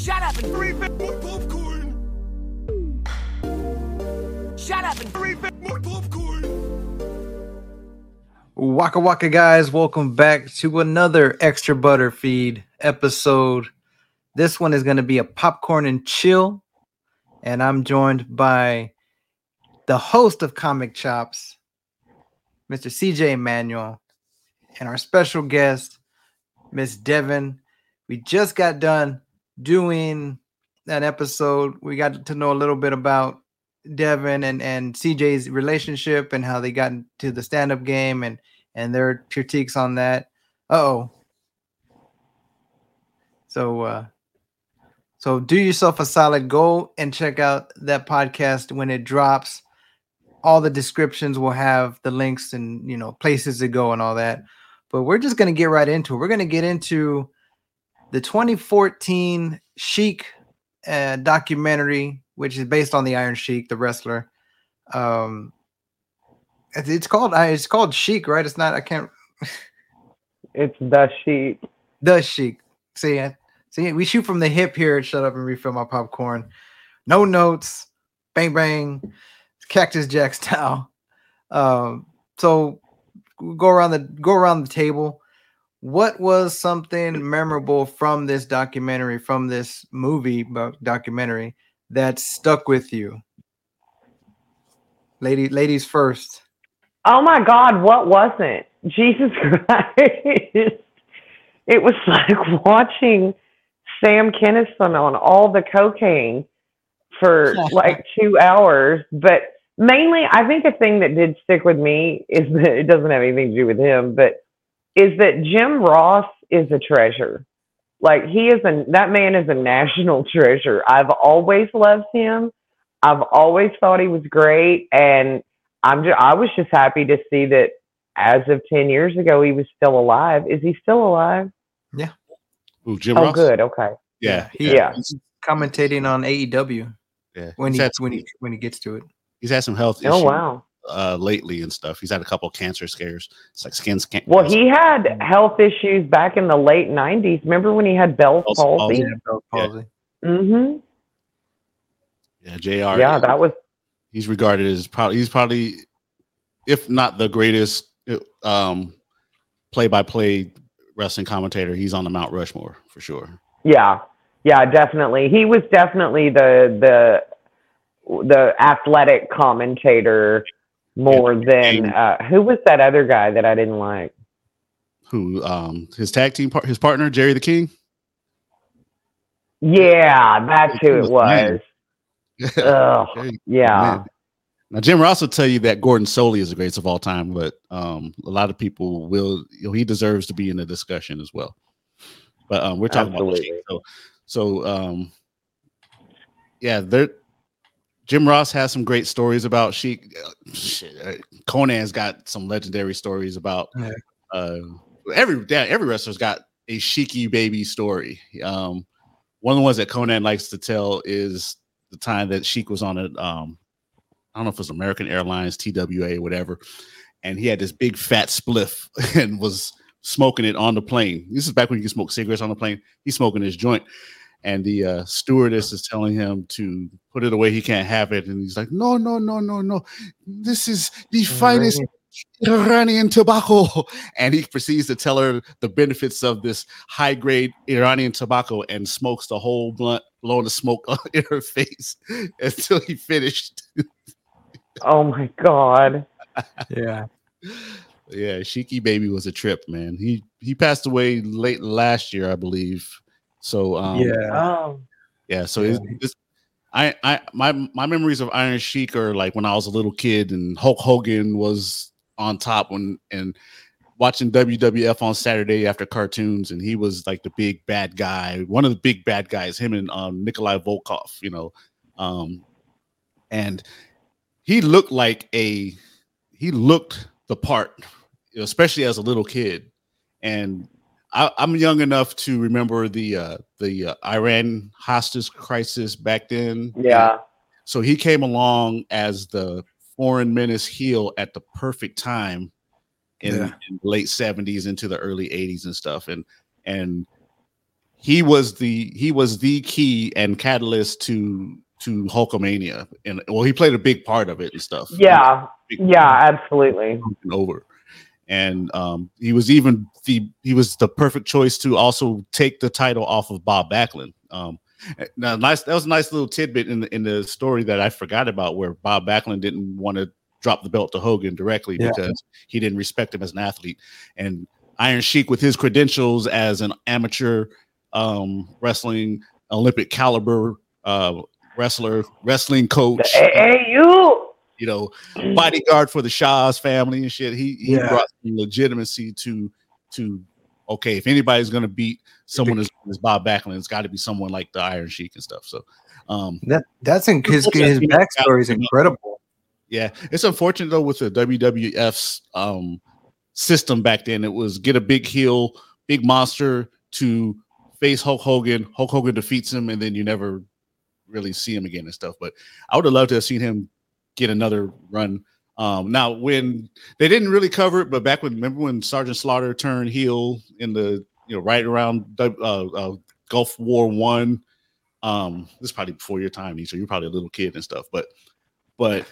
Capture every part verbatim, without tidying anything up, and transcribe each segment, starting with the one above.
Shut up and three bit more popcorn. Shut up and three bit more popcorn. Waka waka guys, welcome back to another Extra Butter Feed episode. This one is going to be a popcorn and chill, and I'm joined by the host of Comic Chops, Mister C J Emanuel, and our special guest, Miss Devin. We just got done doing that episode. We got to know a little bit about Devin and, and C J's relationship and how they got into the stand-up game and, and their critiques on that. Uh-oh. So, uh, so do yourself a solid. Go and check out that podcast when it drops. All the descriptions will have the links and, you know, places to go and all that. But we're just going to get right into it. We're going to get into the twenty fourteen Sheik uh, documentary, which is based on the Iron Sheik, the wrestler. Um, it's, it's called it's called Sheik, right? It's not. I can't. It's the Sheik. The Sheik. See, see, we shoot from the hip here. Shut up and refill my popcorn. No notes. Bang bang. Cactus Jack style. Um, so go around the go around the table. What was something memorable from this documentary, from this movie documentary, that stuck with you? Lady, ladies first. Oh my God, what wasn't? Jesus Christ. It was like watching Sam Kinison on all the cocaine for like two hours. But mainly, I think a thing that did stick with me is that it doesn't have anything to do with him, but is that Jim Ross is a treasure. Like he is a, that man is a national treasure. I've always loved him. I've always thought he was great. And I'm just, I was just happy to see that as of ten years ago, he was still alive. Is he still alive? Yeah. Ooh, Jim oh, Ross? good. Okay. Yeah. He, yeah. He's commentating on A E W. Yeah. When he's he, had, when he, when he gets to it. He's had some health issues. Oh, wow. Uh, lately and stuff. He's had a couple of cancer scares. It's like skin cancer. Well, he had health issues back in the late nineties. Remember when he had Bell's palsy? Yeah, Bell's palsy. Mm-hmm. Yeah, J R. Yeah, that was. He's regarded as probably he's probably, if not the greatest, um, play-by-play wrestling commentator. He's on the Mount Rushmore for sure. Yeah, yeah, definitely. He was definitely the the the athletic commentator. More than uh, who was that other guy that I didn't like? Who um his tag team part his partner Jerry the King? Yeah, that's who it was. Ugh, yeah. Man. Now Jim Ross will tell you that Gordon Solie is the greatest of all time, but um a lot of people will you know he deserves to be in the discussion as well. But um we're talking Absolutely. about the so so um yeah there. Jim Ross has some great stories about Sheik. Shit, Conan's got some legendary stories about yeah. uh, every every wrestler's got a Sheiky baby story. Um, one of the ones that Conan likes to tell is the time that Sheik was on a um, I don't know if it was American Airlines, T W A, whatever, and he had this big fat spliff and was smoking it on the plane. This is back when you could smoke cigarettes on the plane. He's smoking his joint. And the uh, stewardess is telling him to put it away. He can't have it. And he's like, no, no, no, no, no. This is the finest Iranian tobacco. And he proceeds to tell her the benefits of this high-grade Iranian tobacco and smokes the whole blunt, blowing the smoke in her face until he finished. Oh, my God. Yeah. Yeah, Sheiky Baby was a trip, man. He he passed away late last year, I believe. So um, yeah, oh. yeah. So yeah. It's, it's, I, I, my, my memories of Iron Sheik are like when I was a little kid and Hulk Hogan was on top when and watching W W F on Saturday after cartoons, and he was like the big bad guy, one of the big bad guys. Him and um, Nikolai Volkov, you know, um, and he looked like a he looked the part, especially as a little kid, and. I, I'm young enough to remember the uh, the uh, Iran hostage crisis back then. Yeah. So he came along as the foreign menace heel at the perfect time in, yeah. in the late seventies into the early eighties and stuff. And and he was the he was the key and catalyst to to Hulkamania, and well, he played a big part of it and stuff. Yeah, big, yeah, absolutely. Over, and um, he was even the he was the perfect choice to also take the title off of Bob Backlund. Um, now, nice that was a nice little tidbit in the in the story that I forgot about, where Bob Backlund didn't want to drop the belt to Hogan directly yeah. because he didn't respect him as an athlete, and Iron Sheik, with his credentials as an amateur um, wrestling Olympic caliber uh, wrestler, wrestling coach, hey, you, you know, bodyguard for the Shah's family and shit. He he yeah. brought some legitimacy to to okay, if anybody's gonna beat someone as, as Bob Backlund, it's got to be someone like the Iron Sheik and stuff. So um, that that's in his his backstory is incredible. Yeah, it's unfortunate though with the W W F's um, system back then. It was get a big heel, big monster to face Hulk Hogan. Hulk Hogan defeats him, and then you never really see him again and stuff. But I would have loved to have seen him get another run. Um, now, when they didn't really cover it, but back when remember when Sergeant Slaughter turned heel in the you know right around uh, uh, Gulf War One. Um, this is probably before your time, so you're probably a little kid and stuff. But but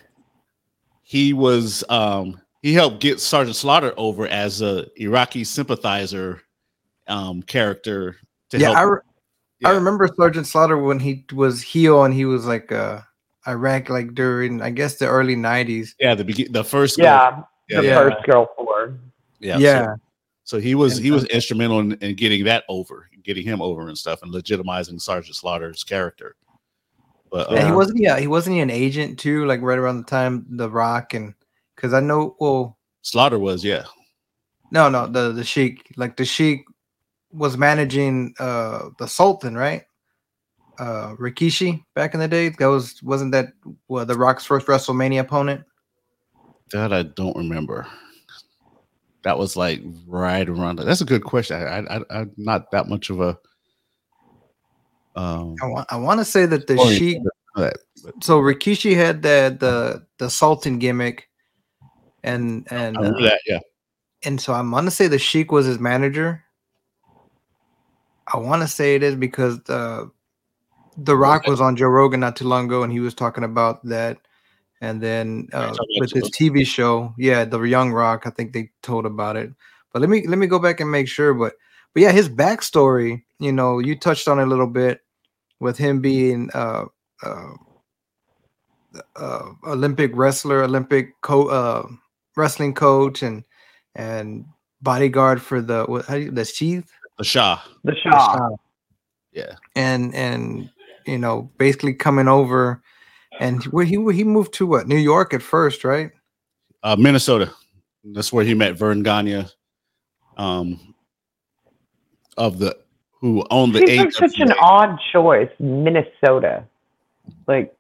he was um, he helped get Sergeant Slaughter over as a Iraqi sympathizer um, character. To yeah, help. I, re- yeah, I remember Sergeant Slaughter when he was heel and he was like uh, Iraq, like during I guess the early nineties. Yeah, the be- the first yeah, Gulf, the yeah, first Gulf War. Yeah, yeah. So, so he was he was instrumental in, in getting that over, getting him over and stuff, and legitimizing Sergeant Slaughter's character. But yeah, uh, he wasn't. Yeah, he wasn't he an agent too? Like right around the time The Rock and because I know. Well, Slaughter was yeah. No, no, the the Sheik, like the Sheik was managing uh the Sultan, right? Uh, Rikishi back in the day. That was wasn't that well, The Rock's first WrestleMania opponent? That I don't remember. That was like right around. That's a good question. I, I, I I'm not that much of a. Um, I want I want to say that the Sheik. That, so Rikishi had the the the Sultan gimmick, and and I remember uh, that, yeah. And so I'm gonna say the Sheik was his manager. I want to say it is because the The Rock was on Joe Rogan not too long ago, and he was talking about that. And then uh, with his T V show, yeah, the Young Rock, I think they told about it. But let me let me go back and make sure. But but yeah, his backstory, you know, you touched on it a little bit with him being uh, uh, uh, Olympic wrestler, Olympic co- uh, wrestling coach, and and bodyguard for the what, how do you, the Sheath, the Shah, the Shah, the Shah. yeah, and and you know, basically coming over. And where he he moved to what? New York at first, right? Uh, Minnesota. That's where he met Vern Gagne, um, of the who owned the. Seems like such an odd choice, Minnesota, like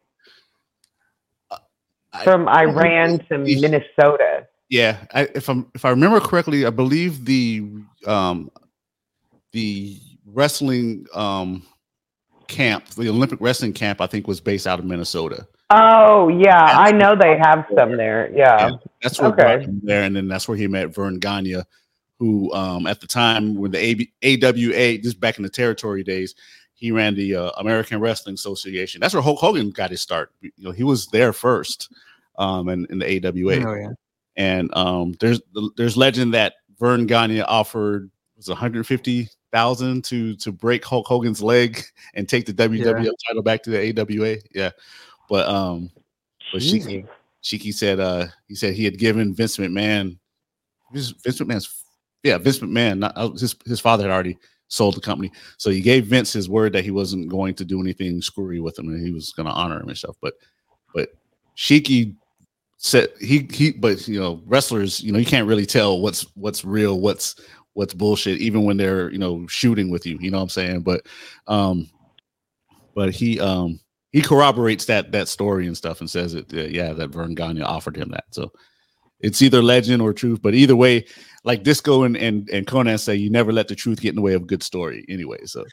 I, from I, Iran to Minnesota. Yeah, I, if I'm if I remember correctly, I believe the um, the wrestling um. camp, the Olympic wrestling camp, I think was based out of Minnesota. Oh yeah, that's I know they have some there. Yeah, yeah that's where okay. there, and then that's where he met Vern Gagne, who um, at the time when the A W A, just back in the territory days, he ran the uh, American Wrestling Association. That's where Hulk Hogan got his start. You know, he was there first, um, in, in the A W A. Oh yeah, and um, there's there's legend that Vern Gagne offered was one hundred fifty thousand to to break Hulk Hogan's leg and take the W W F yeah. title back to the A W A. Yeah, but um, but Shiki, Shiki said uh he said he had given Vince McMahon, Vince McMahon's yeah Vince McMahon, not his his father had already sold the company, so he gave Vince his word that he wasn't going to do anything screwy with him and he was going to honor him and stuff. But but Shiki said he he but you know wrestlers, you know, you can't really tell what's what's real, what's what's bullshit, even when they're, you know, shooting with you, you know what I'm saying? But, um, but he, um, he corroborates that, that story and stuff and says it, uh, yeah, that Vern Gagne offered him that. So it's either legend or truth, but either way, like Disco and, and, and Conan say, you never let the truth get in the way of a good story anyway. So.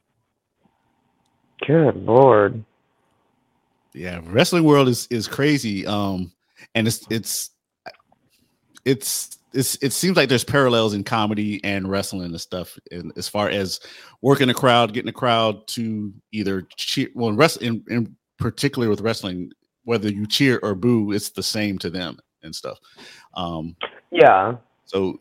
Good Lord. Yeah. Wrestling world is, is crazy. Um, and it's, it's, it's, it's it seems like there's parallels in comedy and wrestling and stuff, and as far as working a crowd, getting a crowd to either cheer. Well, in wrestling, in, in particular with wrestling, whether you cheer or boo, it's the same to them and stuff. Um, yeah. So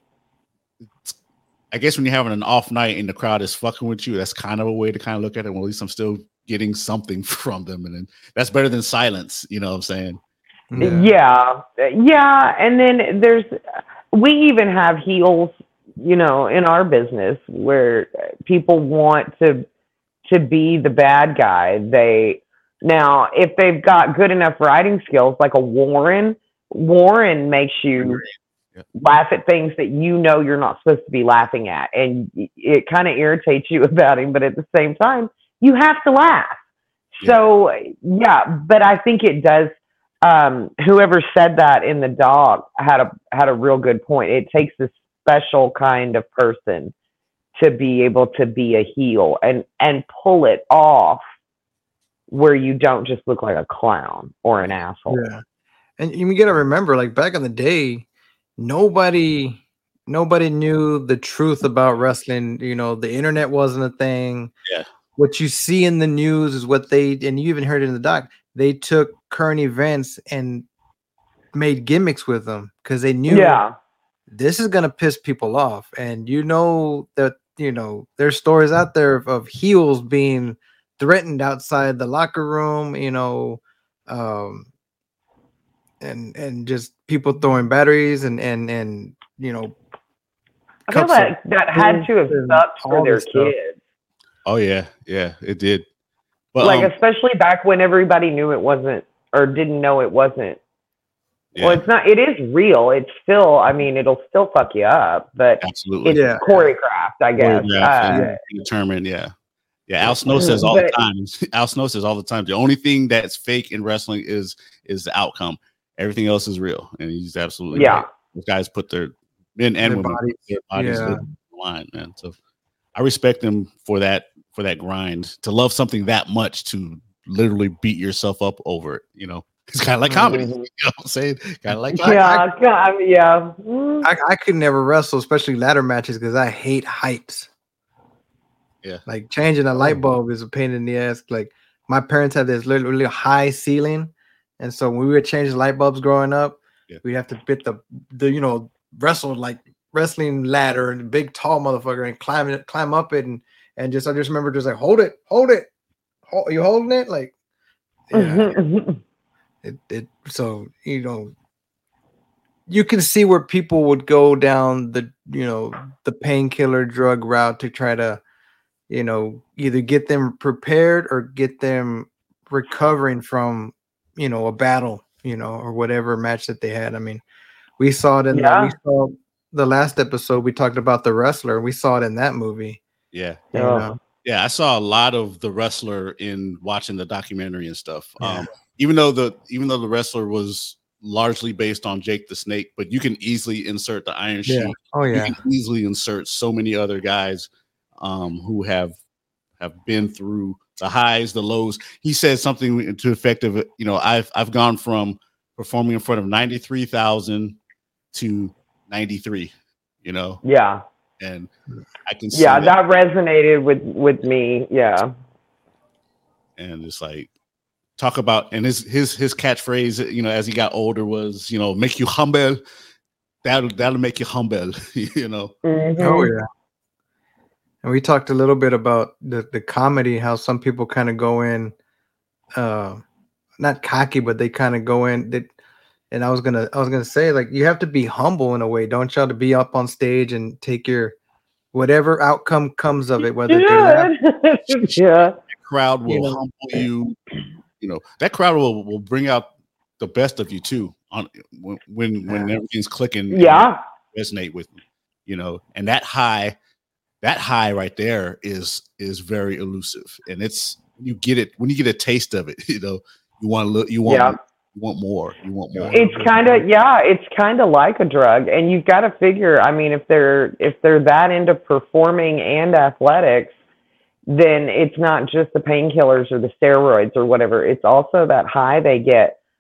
I guess when you're having an off night and the crowd is fucking with you, that's kind of a way to kind of look at it. Well, at least I'm still getting something from them, and then that's better than silence. You know what I'm saying? Yeah. yeah, yeah. And then there's we even have heels, you know, in our business where people want to to be the bad guy. They now if they've got good enough writing skills, like a Warren, Warren makes you yeah. laugh at things that you know you're not supposed to be laughing at, and it kind of irritates you about him, but at the same time you have to laugh. Yeah. So yeah, but I think it does. Um, whoever said that in the dog had a had a real good point. It takes a special kind of person to be able to be a heel and and pull it off where you don't just look like a clown or an asshole. Yeah. And you got to remember, like back in the day, nobody nobody knew the truth about wrestling. You know, the internet wasn't a thing. Yeah. What you see in the news is what they, and you even heard it in the doc, they took current events and made gimmicks with them because they knew yeah. this is going to piss people off. And you know that, you know, there's stories out there of, of heels being threatened outside the locker room, you know, um, and and just people throwing batteries and, and, and you know. I feel like that had to have sucked for their kids. Oh, yeah. Yeah, it did. But, like, um, especially back when everybody knew it wasn't or didn't know it wasn't. Yeah. Well, it's not, it is real. It's still, I mean, it'll still fuck you up, but absolutely. it's yeah. choreographed, I guess. Choreographed uh, and determined, yeah. Yeah, Al Snow says all but, the time. Al Snow says all the time. The only thing that's fake in wrestling is is the outcome. Everything else is real. And he's absolutely yeah. right. Those guys put their men and their women bodies, their bodies yeah. on the line, man. So I respect them for that. For that grind, to love something that much, to literally beat yourself up over it, you know, it's kind of like comedy. Mm-hmm. You know what I'm saying? Kind of like yeah, I, I, yeah. I, I could never wrestle, especially ladder matches, because I hate heights. Yeah, like changing a light bulb is a pain in the ass. Like my parents had this really, really high ceiling, and so when we would change the light bulbs growing up, yeah. we'd have to bit the the you know wrestle like wrestling ladder and big tall motherfucker and climb it, climb up it and. And just, I just remember just like, hold it, hold it. Hold, you holding it? Like, yeah. it, it, so, you know, you can see where people would go down the, you know, the painkiller drug route to try to, you know, either get them prepared or get them recovering from, you know, a battle, you know, or whatever match that they had. I mean, we saw it in yeah. the, we saw the last episode, we talked about The Wrestler. We saw it in that movie. Yeah. You know? Yeah. I saw a lot of The Wrestler in watching the documentary and stuff. Yeah. Um, even though the even though The Wrestler was largely based on Jake the Snake, but you can easily insert the Iron Sheik. Yeah. Oh yeah. You can easily insert so many other guys um, who have have been through the highs, the lows. He said something to the effect of, you know, I've I've gone from performing in front of ninety-three thousand to ninety-three, you know? Yeah. And I can see yeah, that. that resonated with with me. Yeah, and it's like talk about and his his his catchphrase, you know, as he got older was, you know, make you humble. That'll that'll make you humble, you know. Mm-hmm. Oh yeah. And we talked a little bit about the the comedy, how some people kind of go in, uh, not cocky, but they kind of go in that. And I was gonna, I was gonna say, like, you have to be humble in a way, don't y'all, to be up on stage and take your whatever outcome comes of it, whether yeah. they laugh. yeah, the crowd will you know. humble you. You know, that crowd will, will bring out the best of you too. On when when, when everything's clicking, yeah, resonate with me. You know, and that high, that high right there is is very elusive, and it's you get it when you get a taste of it. You know, you want to look, you want. Yeah. You want more. You want more. It's kind of yeah. It's kind of like a drug, and you've got to figure. I mean, if they're if they're that into performing and athletics, then it's not just the painkillers or the steroids or whatever. It's also that high they get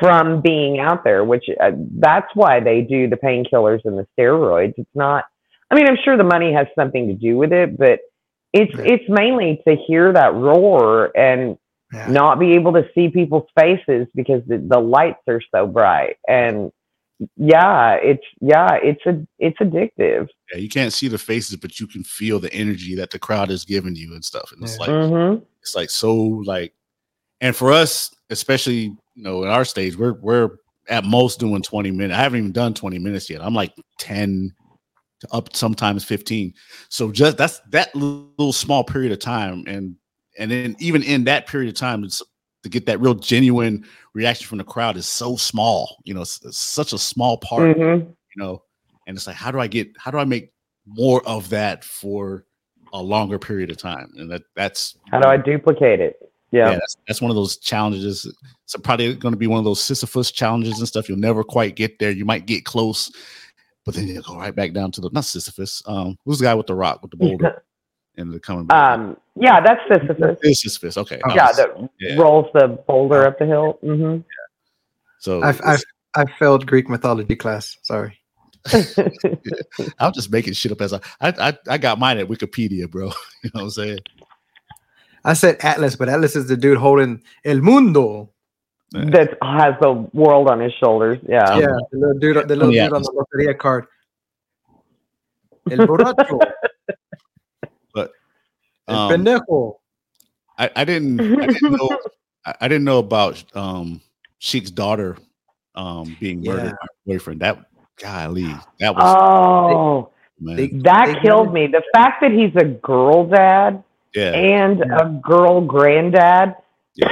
from being out there, which uh, that's why they do the painkillers and the steroids. It's not, I mean, I'm sure the money has something to do with it, but it's, yeah. it's mainly to hear that roar and yeah. not be able to see people's faces because the, the lights are so bright. And yeah, it's, yeah, it's a, it's addictive. Yeah. You can't see the faces, but you can feel the energy that the crowd is giving you and stuff. And it's yeah. like, mm-hmm. it's like, so like, and for us, especially, you know, in our stage, we're we're at most doing twenty minutes. I haven't even done twenty minutes yet. I'm like ten to up sometimes fifteen. So just that's that little small period of time, and and then even in that period of time, it's, to get that real genuine reaction from the crowd is so small. You know, it's, it's such a small part. Mm-hmm. You know, and it's like, how do I get? How do I make more of that for a longer period of time? And that that's how do I duplicate it? Yeah, yeah that's, that's one of those challenges. It's probably going to be one of those Sisyphus challenges and stuff. You'll never quite get there. You might get close, but then you'll go right back down to the not Sisyphus. Um, who's the guy with the rock with the boulder and the coming back? Um, yeah, that's Sisyphus. It's Sisyphus. Okay. Oh, yeah, that yeah. rolls the boulder up the hill. Mm-hmm. Yeah. So I've, I've I failed Greek mythology class. Sorry. I'm just making shit up as I, I I I got mine at Wikipedia, bro. You know what I'm saying? I said Atlas, but Atlas is the dude holding El Mundo. That has the world on his shoulders. Yeah. Yeah, the little dude, the little yeah. dude on the Loteria card. El Borracho. But El um, Pendejo. I, I didn't I didn't know I, I didn't know about um Sheik's daughter um being murdered yeah. by her boyfriend. That golly, that was oh man. They, that they killed me. The fact that he's a girl dad. Yeah. And yeah. a girl granddad, yeah.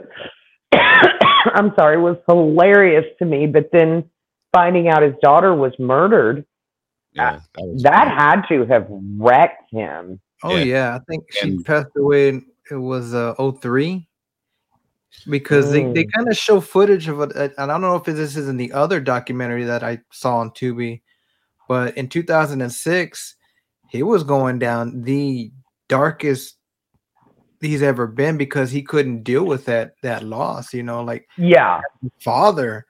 I'm sorry, was hilarious to me. But then finding out his daughter was murdered, yeah, that, was that had to have wrecked him. Oh, yeah. yeah. I think she and, passed away in, it was uh, oh three. Because mm. they, they kind of show footage of it. And I don't know if this is in the other documentary that I saw on Tubi, but in two thousand six, he was going down the darkest he's ever been because he couldn't deal with that that loss, you know, like yeah, father,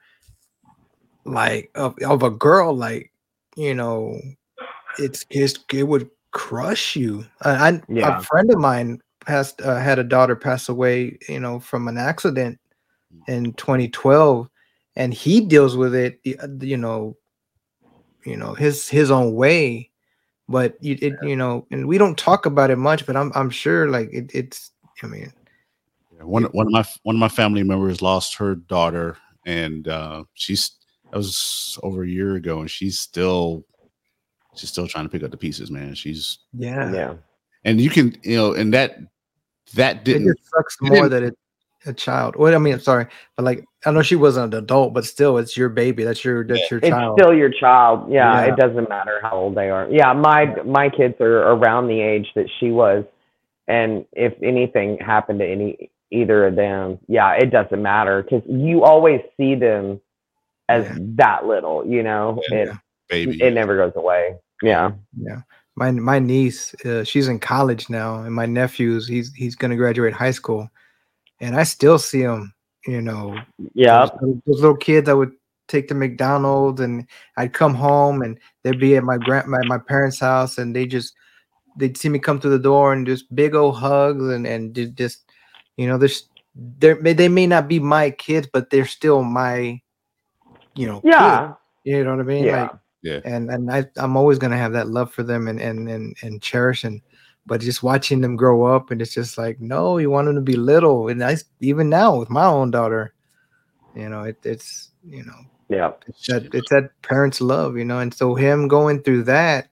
like of, of a girl, like, you know, it's just it would crush you. I, I yeah. a friend of mine passed uh, had a daughter pass away, you know, from an accident in twenty twelve, and he deals with it, you know, you know his his own way. But you, it, you know, and we don't talk about it much, but I'm, I'm sure, like it, it's. I mean, yeah, one, one of my, one of my family members lost her daughter, and uh, she's that was over a year ago, and she's still, she's still trying to pick up the pieces, man. She's yeah, yeah, and you can, you know, and that that didn't. It just sucks more that it. A child. Well, I mean, I'm sorry, but like I know she wasn't an adult, but still, it's your baby. That's your that's your it's child. It's still your child. Yeah, yeah, it doesn't matter how old they are. Yeah, my my kids are around the age that she was, and if anything happened to any either of them, yeah, it doesn't matter because you always see them as yeah. that little. You know, yeah, it baby, it never goes away. Yeah, yeah. My my niece, uh, she's in college now, and my nephew's he's he's gonna graduate high school. And I still see them, you know. Yeah. Those, those little kids I would take to McDonald's, and I'd come home, and they'd be at my grand my, my parents' house, and they just they'd see me come through the door, and just big old hugs, and and just, you know, there's they they may not be my kids, but they're still my, you know, yeah, kids, you know what I mean? Yeah. Like, yeah. And and I I'm always gonna have that love for them and and and and cherishing. But just watching them grow up, and it's just like, no, you want them to be little. And I, even now with my own daughter, you know, it, it's, you know, yeah, it's that, it's that parents' love, you know. And so him going through that,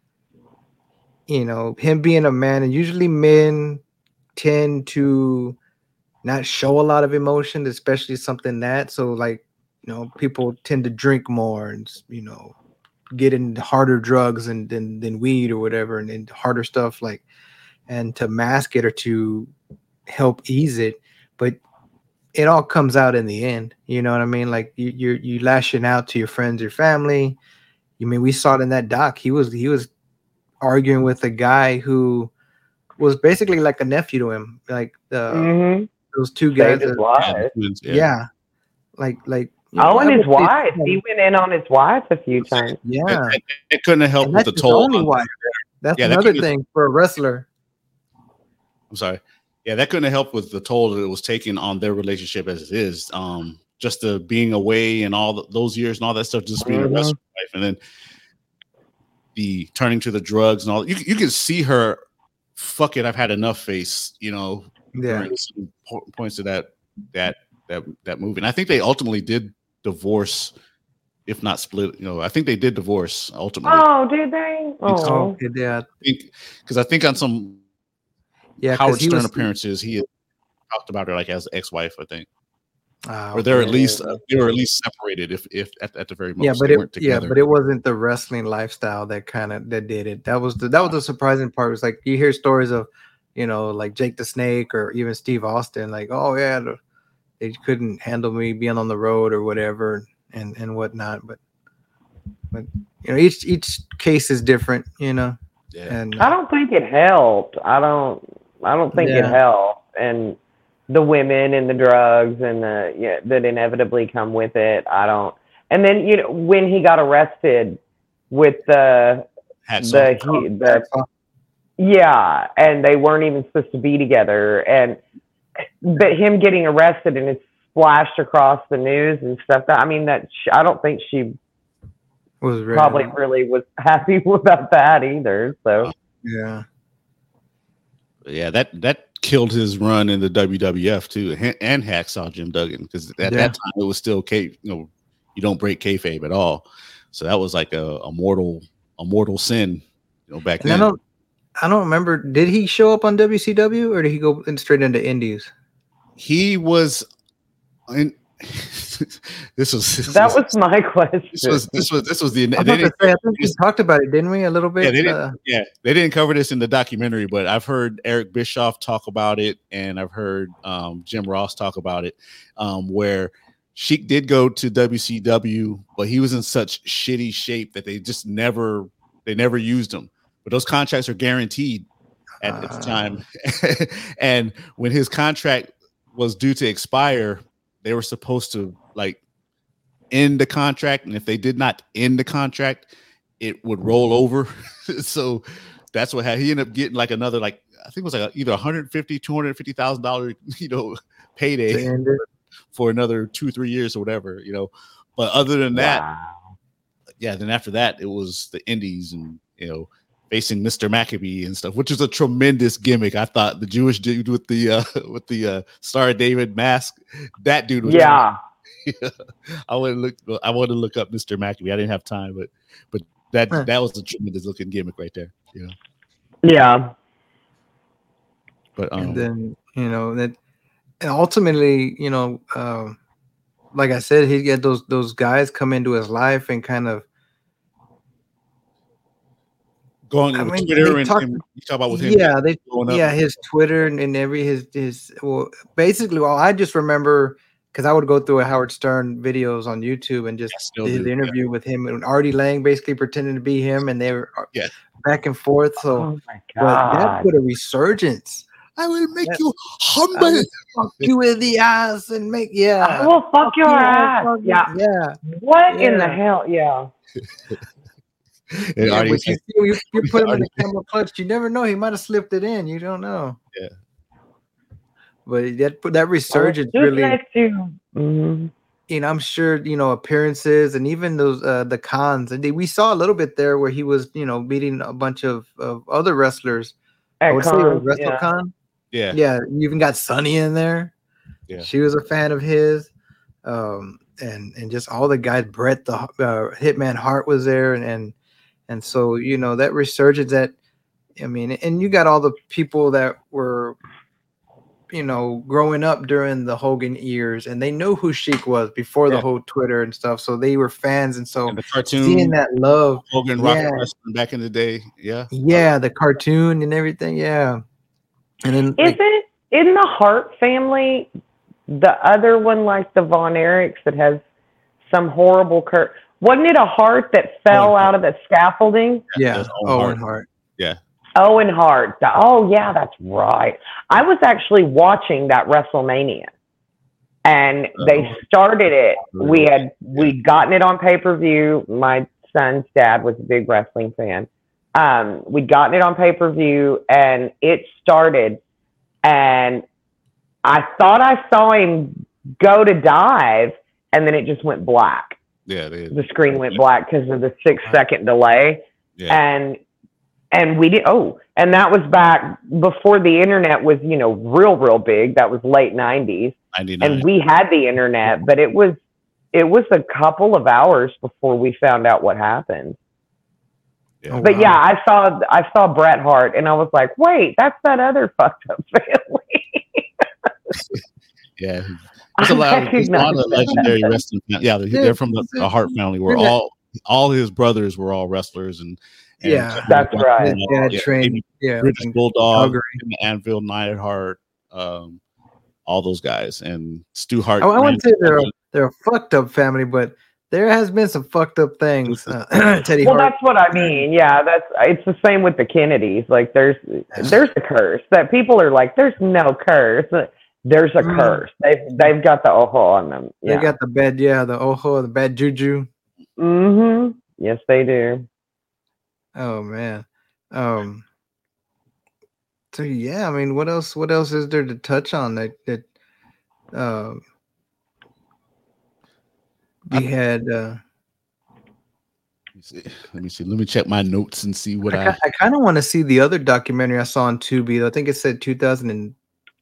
you know, him being a man, and usually men tend to not show a lot of emotion, especially something that. So like, you know, people tend to drink more and, you know, get in harder drugs and than than weed or whatever, and, and harder stuff, like, and to mask it or to help ease it, but it all comes out in the end. You know what I mean? Like you you're you lashing out to your friends, your family. You mean we saw it in that doc. He was he was arguing with a guy who was basically like a nephew to him, like the mm-hmm. those two guys. Saved his that, life. yeah. yeah, like like. Oh, and I his would say- wife. He went in on his wife a few times. Yeah, It, it, it couldn't have helped and with that's the his toll. only on- wife. That's Yeah, that another couldn't- thing for a wrestler. I'm sorry. Yeah, that couldn't have helped with the toll that it was taking on their relationship as it is. Um, just the being away and all the, those years and all that stuff, just being Mhm. a wrestler wife, and then the turning to the drugs and all. You you can see her. Fuck it, I've had enough. Face, you know, Yeah, during some po- points of that that that that movie. And I think they ultimately did divorce, if not split. You know, I think they did divorce ultimately. Oh, did they? oh, Oh, okay, yeah, Because I think on some yeah. 'cause Howard he Stern was- appearances, he had talked about her like as ex-wife, I think, Ah, or they're okay. at least uh, they were at least separated, if if at, at the very most Yeah, but they it weren't yeah, together. but it wasn't the wrestling lifestyle that kind of that did it. That was the that was the surprising part. It was like you hear stories of, you know, like Jake the Snake or even Steve Austin, like, oh yeah, the- they couldn't handle me being on the road or whatever and and whatnot. But but you know, each each case is different, you know. yeah. And I don't think it helped. I don't. I don't think it Yeah. helped. And the women and the drugs and the yeah that inevitably come with it. I don't. And then you know when he got arrested with the Hats the off. he, the yeah, and they weren't even supposed to be together, and but him getting arrested and it's splashed across the news and stuff. That I mean, that sh- I don't think she was really, probably really was happy about that either. So yeah. Yeah, that that killed his run in the W W F too, and, and Hacksaw Jim Duggan, because at Yeah. that time it was still K. You know, you don't break kayfabe at all, so that was like a, a mortal a mortal sin. You know, back And then. I don't I don't remember. Did he show up on W C W or did he go in straight into Indies? He was in. this was this that was, was my question. this was this was this was the. I'm they about to didn't- say, I think we talked about it, didn't we? A little bit. Yeah, they didn't. Uh, Yeah, they didn't cover this in the documentary, but I've heard Eric Bischoff talk about it, and I've heard um, Jim Ross talk about it, um, where Sheik did go to W C W, but he was in such shitty shape that they just never they never used him. But those contracts are guaranteed at, at the time, and when his contract was due to expire, they were supposed to like end the contract, and if they did not end the contract, it would roll over. So that's what had, he ended up getting like another, like I think it was like either one hundred fifty, two hundred fifty thousand dollars, you know, payday to end it. for another two, three years or whatever, you know. But other than that, Wow. yeah, then after that, it was the Indies and, you know, facing Mister Maccabee and stuff, which is a tremendous gimmick. I thought the Jewish dude with the uh with the uh Star David mask, that dude was Yeah. I want to look I want to look up Mister Maccabee. I didn't have time, but but that Huh. that was a tremendous looking gimmick right there. You know. Yeah. But um And then, you know, that and ultimately, you know, um, like I said, he get those those guys come into his life and kind of going I with mean, Twitter they and, talk- and you talk about with him yeah, they growing up. yeah, his Twitter and, and every his his well, basically, well, I just remember because I would go through a Howard Stern videos on YouTube and just I still did do, the yeah. interview with him and Artie Lang basically pretending to be him, and they were uh, Yeah. back and forth. So, Oh my but that God. put a resurgence. I will make That- you I humble. will fuck you in the ass and make yeah. I will fuck your you, ass. fuck you. Yeah. yeah. What in the Yeah. hell? Yeah. And Yeah, Artie but you, said, see, you, you put him in the Artie- camera clutch. You never know. He might have slipped it in. You don't know. Yeah. But that that resurgence Just really, next to Mhm. you know, I'm sure, you know, appearances and even those uh, the cons. And they, we saw a little bit there where he was, you know, beating a bunch of, of other wrestlers. I At would say it was cons, yeah. WrestleCon. yeah, Yeah, you even got Sunny in there. Yeah. She was a fan of his. Um, and and just all the guys, Brett the uh, Hitman Hart was there, and and and so you know that resurgence. That I mean, and you got all the people that were, you know, growing up during the Hogan years, and they knew who Sheik was before the Yeah. whole Twitter and stuff. So they were fans, and so and the cartoon seeing that love, Hogan Rock yeah. Wrestling back in the day. Yeah. yeah, the cartoon and everything, yeah. And then like, Isn't in the Hart family the other one like the Von Erichs that has some horrible cur? Wasn't it a Hart that fell Owen out of the scaffolding? yeah, that's Owen Owen Hart. Owen Hart. Oh yeah, that's right. I was actually watching that WrestleMania. and they started it. We had we'd gotten it on pay per view. My son's dad was a big wrestling fan. Um, we'd gotten it on pay per view, and it started. And I thought I saw him go to dive, and then it just went black. Yeah, they, the screen went black because of the six second delay. Yeah. And and we did. Oh, and that was back before the internet was, you know, real, real big. That was late nineties. And we had the internet, but it was, it was a couple of hours before we found out what happened. Yeah. But wow. yeah, I saw, I saw Bret Hart and I was like, wait, that's that other fucked up family. yeah. There's a lot, there's a lot of legendary wrestling. Yeah. They're, they're from the, the Hart family. We're all, all his brothers were all wrestlers, and, and yeah, that's right. Yeah, yeah, trained, yeah, British Bulldog, Anvil, Neidhart, um, all those guys, and Stu Hart. I, I wouldn't say they're a, they're a fucked up family, but there has been some fucked up things. Uh, Teddy well, Hart. That's what I mean. Yeah, that's it's the same with the Kennedys. Like, there's there's a curse that people are like, there's no curse. There's a mm. curse. They've they've got the ojo on them. Yeah. They got the bad, yeah, the ojo, the bad juju. Mm-hmm. Yes, they do. Oh man. Um. So yeah, I mean, what else? What else is there to touch on that that um we I, had? Uh, let me see. Let me see. Let me check my notes and see what I. I, I kind of want to see the other documentary I saw on Tubi. I think it said two thousand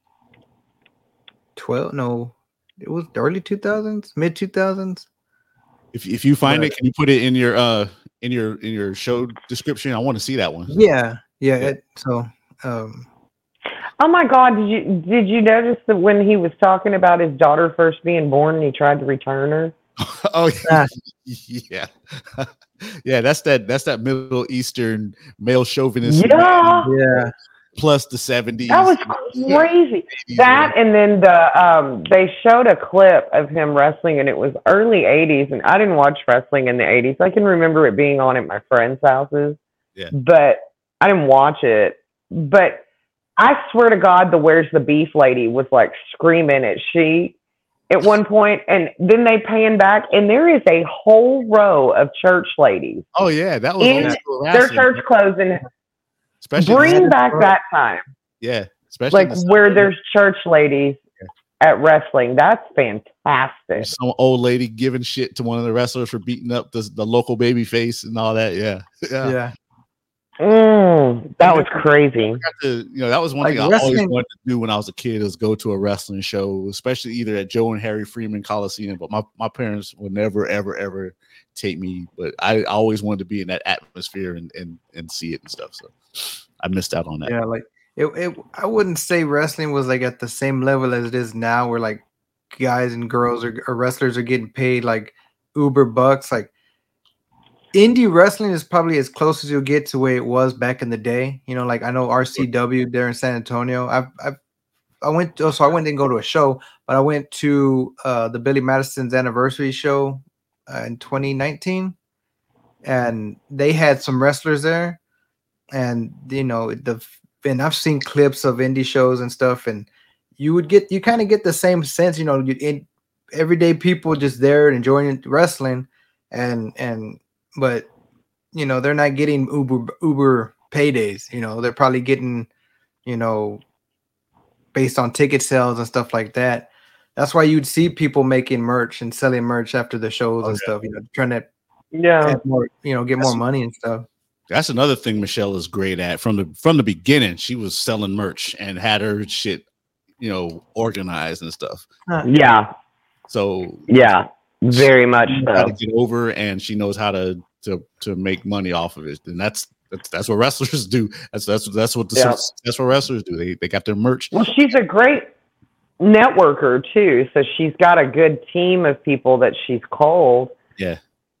twelve. No, it was early two thousands, mid two thousands. If if you find but, it, can you put it in your uh in your in your show description? I want to see that one. Yeah, yeah. yeah. It, so. Um, oh my God! Did you did you notice that when he was talking about his daughter first being born and he tried to return her? Oh yeah, yeah, yeah. That's that. That's that Middle Eastern male chauvinist. Yeah, yeah. Plus the seventies. That was crazy. That and then the um, they showed a clip of him wrestling, and it was early eighties. And I didn't watch wrestling in the eighties. I can remember it being on at my friends' houses. Yeah, but I didn't watch it. But I swear to God, the Where's the Beef lady was like screaming at she at one point, and then they pan back, and there is a whole row of church ladies. Oh yeah, that was in their church clothes, and especially bring back that time. Yeah, especially like the where there's church ladies yeah. at wrestling. That's fantastic. Some old lady giving shit to one of the wrestlers for beating up the, the local baby face and all that. Yeah, yeah. yeah. Mm, that was crazy. To, you know, that was one like thing I always wanted to do when I was a kid, is go to a wrestling show, especially either at Joe and Harry Freeman Coliseum. But my, my parents would never, ever, ever take me. But I always wanted to be in that atmosphere and, and, and see it and stuff. So I missed out on that. Yeah, like it, it. I wouldn't say wrestling was like at the same level as it is now, where like guys and girls or, or wrestlers are getting paid like uber bucks. Like, indie wrestling is probably as close as you'll get to where it was back in the day. You know, like I know R C W there in San Antonio. I've, I've I went to, so I went and go to a show, but I went to uh, the Billy Madison's anniversary show uh, in twenty nineteen, and they had some wrestlers there, and you know the and I've seen clips of indie shows and stuff, and you would get you kind of get the same sense. You know, you in everyday people just there enjoying wrestling, and and. But, you know, they're not getting Uber Uber paydays. You know, they're probably getting, you know, based on ticket sales and stuff like that. That's why you'd see people making merch and selling merch after the shows oh, and yeah. stuff. You know, trying to yeah, more, you know, get that's, more money and stuff. That's another thing Michelle is great at. From the from the beginning, she was selling merch and had her shit, you know, organized and stuff. Yeah. So yeah. Very much so. How to get over, and she knows how to to to make money off of it, and that's that's, that's what wrestlers do. That's that's that's what the yeah. that's what wrestlers do. They they got their merch. Well, she's a great networker too, so she's got a good team of people that she's called. Yeah.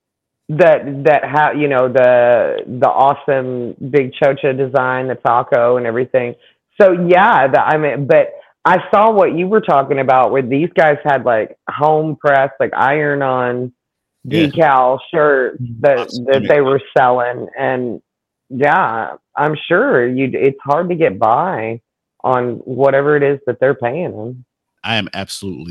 That that have you know the the awesome big chocha design, the taco, and everything. So yeah, the, I mean, but. I saw what you were talking about where these guys had like home press, like iron on decal yeah. shirts that, that they were selling. And yeah, I'm sure you it's hard to get by on whatever it is that they're paying them. I am absolutely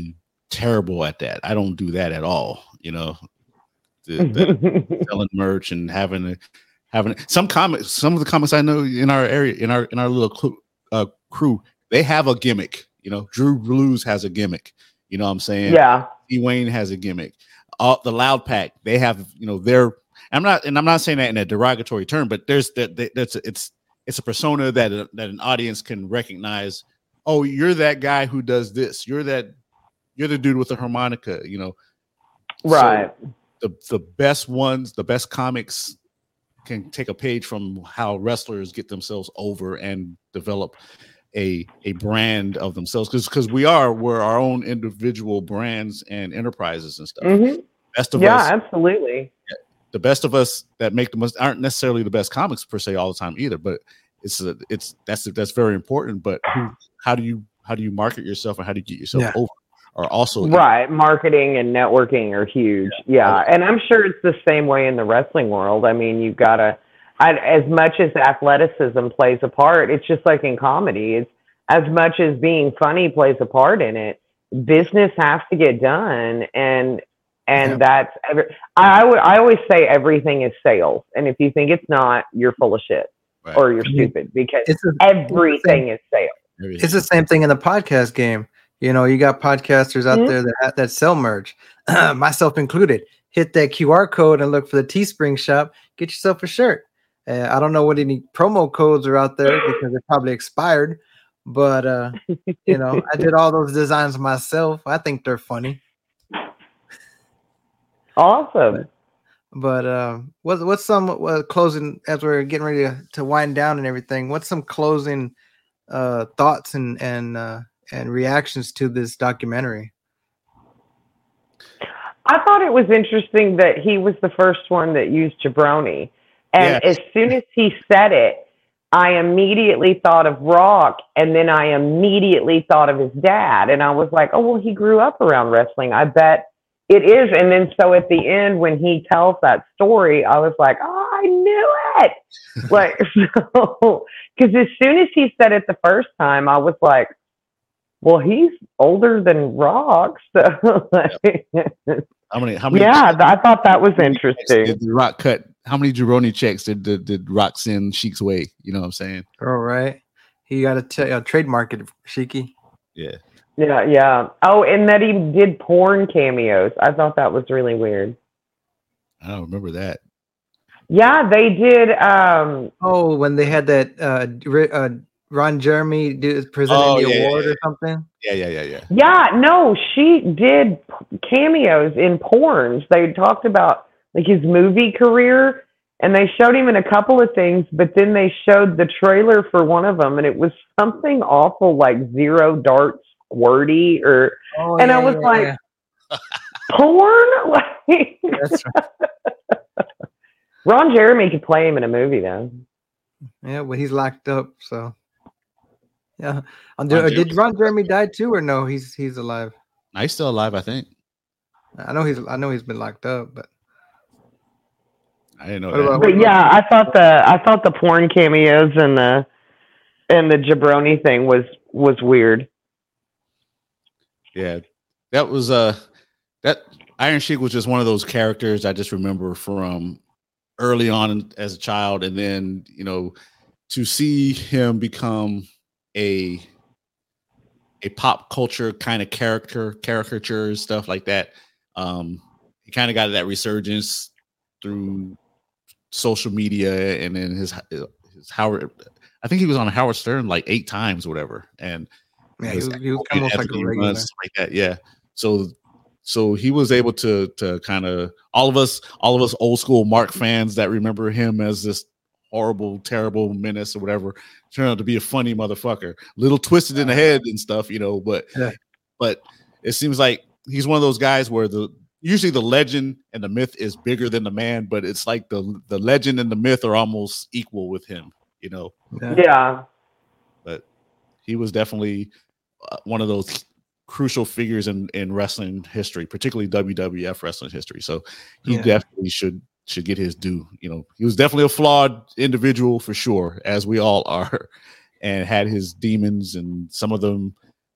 terrible at that. I don't do that at all. You know, the, the selling merch and having having some comics. Some of the comics I know in our area, in our in our little cl- uh, crew, they have a gimmick. You know, Drew Blues has a gimmick. You know what I'm saying? Yeah. D. Wayne has a gimmick. All the Loud Pack, they have, you know, they're. I'm not, and I'm not saying that in a derogatory term, but there's that. That's it's it's a persona that that an audience can recognize. Oh, you're that guy who does this. You're that. You're the dude with the harmonica. You know, right. So the the best ones, the best comics, can take a page from how wrestlers get themselves over and develop a a brand of themselves, because because we are we're our own individual brands and enterprises and stuff. Mm-hmm. Best of yeah, us, absolutely. the best of us that make the most aren't necessarily the best comics per se all the time either. But it's a, it's that's that's very important. But who, how do you how do you market yourself and how do you get yourself yeah. over? Are also right. Marketing and networking are huge. Yeah. yeah, and I'm sure it's the same way in the wrestling world. I mean, you've got to. I, as much as athleticism plays a part, it's just like in comedy. It's as much as being funny plays a part in it. Business has to get done, and and yeah. that's. Every, I would. I always say everything is sales, and if you think it's not, you're full of shit right. or you're stupid, because it's a, everything it's is sales. It's the same thing in the podcast game. You know, you got podcasters out mm-hmm. there that that sell merch, myself included. Hit that Q R code and look for the Teespring shop. Get yourself a shirt. Uh, I don't know what any promo codes are out there because they're probably expired, but uh, you know, I did all those designs myself. I think they're funny. Awesome. But, but uh, what, what's some uh, closing as we're getting ready to, to wind down and everything? What's some closing uh, thoughts and and uh, and reactions to this documentary? I thought it was interesting that he was the first one that used jabroni. And yeah. as soon as he said it, I immediately thought of Rock, and then I immediately thought of his dad. And I was like, oh, well, he grew up around wrestling. I bet it is. And then so at the end, when he tells that story, I was like, oh, I knew it. like, so, because as soon as he said it the first time, I was like, well, he's older than Rock. So, like, how many, how many, yeah, I thought that was interesting. Did the Rock cut? How many jabroni checks did, did did Rock send Sheik's way? You know what I'm saying? All right, he got a t- uh, trademark it, Sheiky. Yeah, yeah, yeah. Oh, and that he did porn cameos. I thought that was really weird. I don't remember that. Yeah, they did. Um, oh, when they had that uh, uh, Ron Jeremy do, presenting oh, the yeah, award yeah, or something. Yeah, yeah, yeah, yeah. Yeah, no, she did cameos in porns. They talked about like his movie career, and they showed him in a couple of things, but then they showed the trailer for one of them, and it was something awful like Zero Dark Squirty, or oh, and yeah, I was yeah, like, yeah. porn? Like, that's right. Ron Jeremy could play him in a movie, though. Yeah, well, he's locked up, so yeah. Ron did Ron Jeremy die too, or no? He's he's alive. No, he's still alive, I think. I know he's I know he's been locked up, but. I didn't know that. But yeah, I thought the I thought the porn cameos and the and the jabroni thing was was weird. Yeah, that was uh that Iron Sheik was just one of those characters I just remember from early on as a child, and then you know to see him become a a pop culture kind of character, caricature stuff like that. Um, he kind of got that resurgence through social media, and then his his Howard. I think he was on Howard Stern like eight times, or whatever. And yeah, he was, he was almost like a regular, like that. Yeah. So, so he was able to to kind of all of us, all of us old school Mark fans that remember him as this horrible, terrible menace or whatever, turned out to be a funny motherfucker, little twisted in the head and stuff, you know. But yeah. but it seems like he's one of those guys where the usually the legend and the myth is bigger than the man, but it's like the the legend and the myth are almost equal with him, you know. Yeah. yeah. But he was definitely uh, one of those crucial figures in, in wrestling history, particularly W W F wrestling history. So he yeah. definitely should should get his due. You know, he was definitely a flawed individual for sure, as we all are, and had his demons, and some of them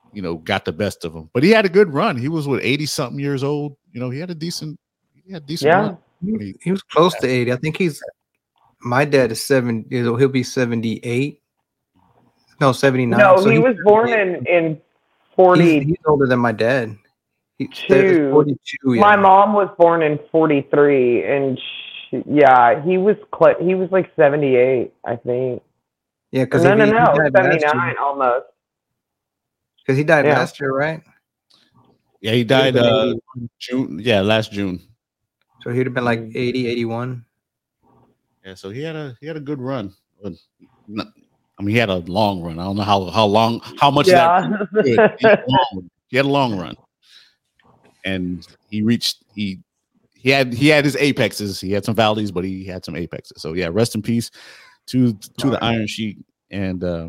you know, got the best of him. But he had a good run. He was what eighty something years old. You know, he had a decent, he had a decent Yeah. run. He, he was close to eighty. I think he's. My dad is seven. He'll be seventy-eight. No, seventy-nine. No, So he he's was born in in forty. He's, he's older than my dad. He's Two. forty-two. Yeah. My mom was born in forty-three, and she, yeah, he was cl- he was like seventy-eight, I think. Yeah, because no, no, he, no, he died last seventy-nine year. almost. Because he died Yeah. last year, right? Yeah, he died uh, June. Yeah, last June. So he'd have been like eighty, eighty-one. Yeah, so he had a he had a good run. I mean, he had a long run. I don't know how how long how much Yeah. of that he, had long, he had a long run, and he reached he he had he had his apexes. He had some valleys, but he had some apexes. So yeah, rest in peace to to All the right. Iron Sheik. And uh,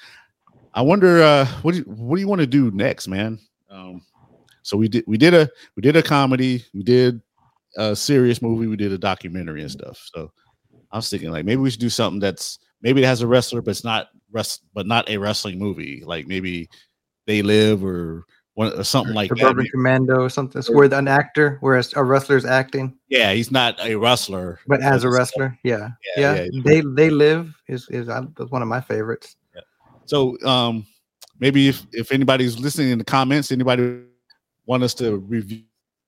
I wonder uh, what do you, what do you want to do next, man? Um, so we did we did a we did a comedy, we did a serious movie, we did a documentary and stuff. So I was thinking like maybe we should do something that's maybe it has a wrestler, but it's not rest, but not a wrestling movie. Like maybe They Live or one or something like Suburban that. Commando or something. It's where an actor, whereas a wrestler's acting, Yeah, he's not a wrestler, but as a it's- wrestler, yeah, Yeah, yeah. yeah. They they live is is uh, one of my favorites. So um, maybe if, if anybody's listening in the comments, anybody want us to review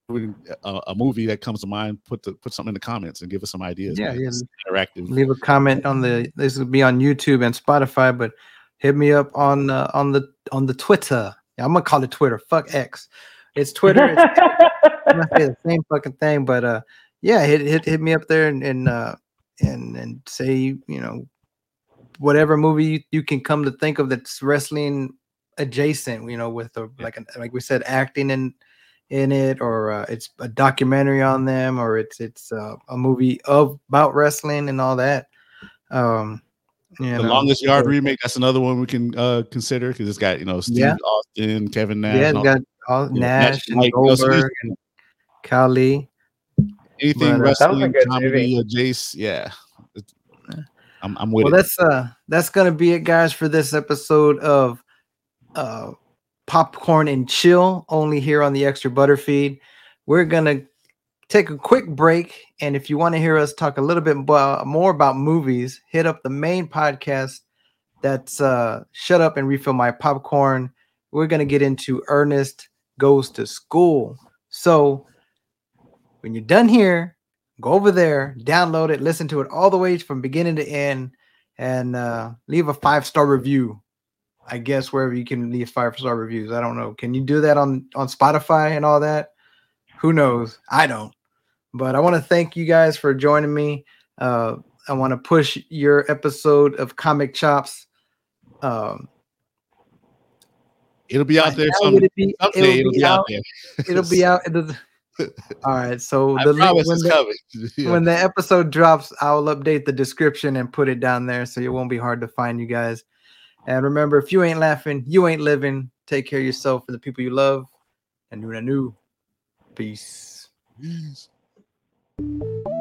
a, a movie that comes to mind, put the put something in the comments and give us some ideas. Yeah, man. yeah. It's interactive. Leave a comment on the. This will be on YouTube and Spotify, but hit me up on uh, on the on the Twitter. Yeah, I'm gonna call it Twitter. Fuck X. It's Twitter. It's, I'm gonna say the same fucking thing, but uh, yeah, hit hit hit me up there and and uh, and and say you know whatever movie you, you can come to think of that's wrestling adjacent. You know, with a, like a, like we said, acting in in it, or uh, it's a documentary on them, or it's it's uh, a movie of about wrestling and all that. Um, you The know, Longest Yard so- remake, that's another one we can uh, consider because it's got, you know, Steve Yeah. Austin, Kevin Nash. Yeah, and it's all- got all you know, Nash and Mike, you know, so these- Goldberg and Kali. anything but, uh, That was a wrestling, good comedy, movie. or Jace. Yeah. It's- I'm, I'm with Well, it. that's uh that's gonna be it, guys, for this episode of uh Popcorn and Chill, only here on the Extra Butter feed. We're gonna take a quick break, and if you want to hear us talk a little bit bo- more about movies, hit up the main podcast. That's uh Shut Up and Refill My Popcorn. We're gonna get into Ernest Goes to School. So when you're done here, go over there, download it, listen to it all the way from beginning to end, and uh, leave a five-star review. I guess wherever you can leave five-star reviews. I don't know. Can you do that on, on Spotify and all that? Who knows? I don't. But I want to thank you guys for joining me. Uh, I want to push your episode of Comic Chops. Um, It'll be out right there now, some, would it be- someday. it'll It'll be be out out- there. It'll be out. It'll, all right. So I the link, promise when it's the, coming. Yeah. when the episode drops, I'll update the description and put it down there so it won't be hard to find you guys. And remember, if you ain't laughing, you ain't living. Take care of yourself for the people you love. And new and new. Peace. Peace.